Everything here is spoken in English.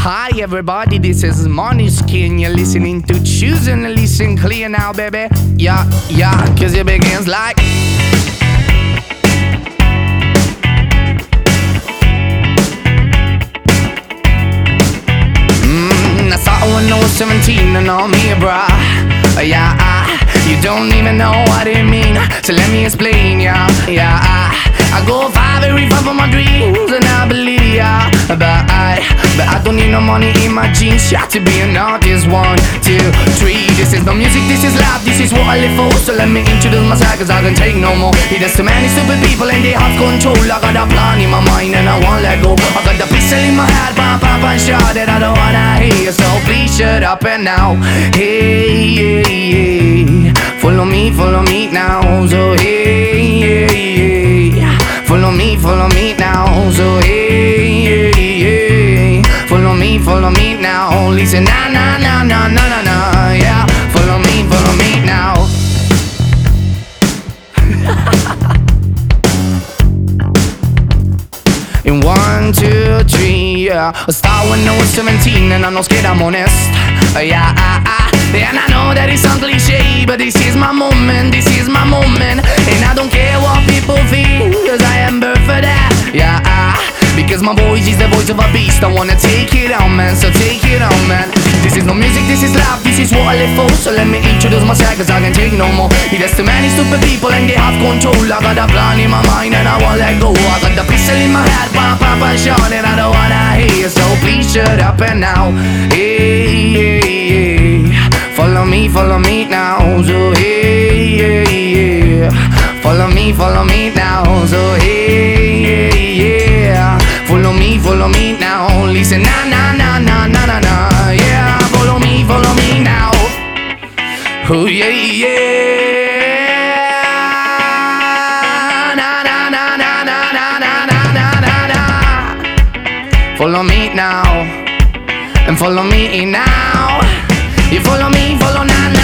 Hi everybody, this is Måneskin. You're listening to Choosing to Listen Clear now, baby. Yeah, cause it begins like I started when I was 17 and all me, bruh. You don't even know what it mean, so let me explain, I go very far from my dreams and I believe, but I don't need no money in my jeans, to be an artist. 1, 2, 3. This is no music, this is life, this is what I live for. So let me introduce myself, cause I can take no more. There's too many stupid people and they have control. I got a plan in my mind and I won't let go. I got the pistol in my head, pop, and shot that I don't wanna hear. So please shut up and now. Hey, follow me now. So hey, follow me now. So hey, follow me now. Listen, nah, yeah. Follow me now. In 1, 2, 3, I started when I was 17 and I'm not scared, I'm honest. And I know that it sounds cliche, but this is my moment, and I don't care what people think, cause I am birthed for that. Because my voice is the voice of a beast. I wanna take it on, man, so take it on, man. This is no music, this is life, this is what I live for. So let me introduce myself, cause I can take no more. There's too many stupid people and they have control. I got a plan in my mind and I won't let go. I got the pistol in my head, pop, and shot, and I don't wanna hear. So please shut up and now. Hey, follow me now. So hey, follow me now. So hey, follow me now. Listen, nah, yeah. Follow me now. Oh yeah. Follow me now, and follow me now. You follow me, follow now.